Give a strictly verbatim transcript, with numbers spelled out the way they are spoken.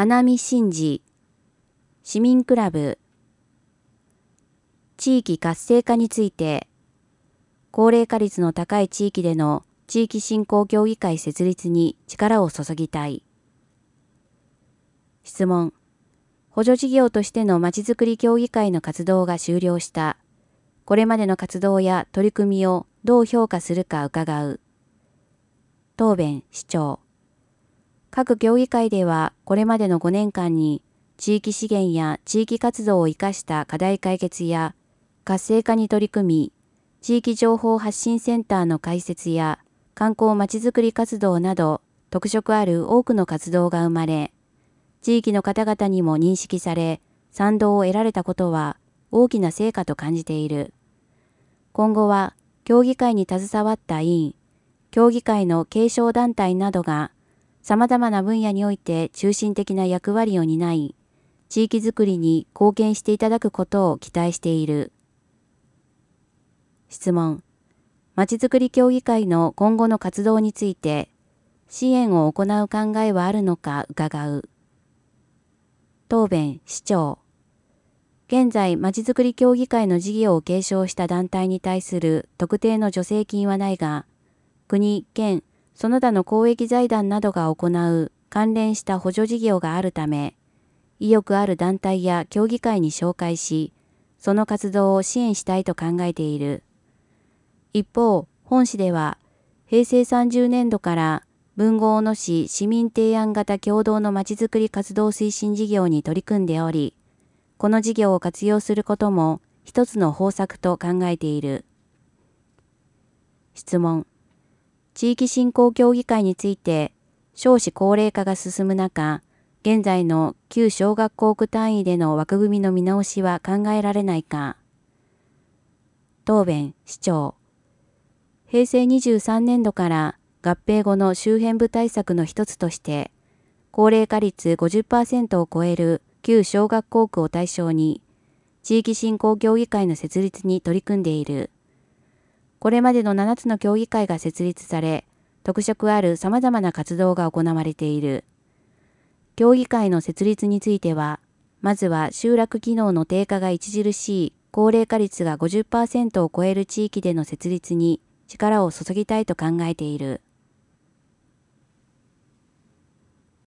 花見神事、市民クラブ、地域活性化について、高齢化率の高い地域での地域振興協議会設立に力を注ぎたい。質問。補助事業としてのまちづくり協議会の活動が終了した。これまでの活動や取り組みをどう評価するか伺う。答弁、市長。各協議会ではこれまでのごねんかんに地域資源や地域活動を生かした課題解決や活性化に取り組み、地域情報発信センターの開設や観光まちづくり活動など特色ある多くの活動が生まれ、地域の方々にも認識され、賛同を得られたことは大きな成果と感じている。今後は、協議会に携わった委員、協議会の継承団体などが、様々な分野において中心的な役割を担い、地域づくりに貢献していただくことを期待している。質問。まちづくり協議会の今後の活動について、支援を行う考えはあるのか伺う。答弁、市長。現在、まちづくり協議会の事業を継承した団体に対する特定の助成金はないが、国、県、その他の公益財団などが行う関連した補助事業があるため、意欲ある団体や協議会に紹介し、その活動を支援したいと考えている。一方、本市では、へいせいさんじゅうねんどから豊後大野市市民提案型共同のまちづくり活動推進事業に取り組んでおり、この事業を活用することも一つの方策と考えている。質問。地域振興協議会について、少子高齢化が進む中、現在の旧小学校区単位での枠組みの見直しは考えられないか。答弁、市長。へいせいにじゅうさんねんどから合併後の周辺部対策の一つとして、高齢化率 ごじゅっパーセント を超える旧小学校区を対象に、地域振興協議会の設立に取り組んでいる。これまでのななつの協議会が設立され、特色ある様々な活動が行われている。協議会の設立については、まずは集落機能の低下が著しい高齢化率が ごじゅっパーセント を超える地域での設立に力を注ぎたいと考えている。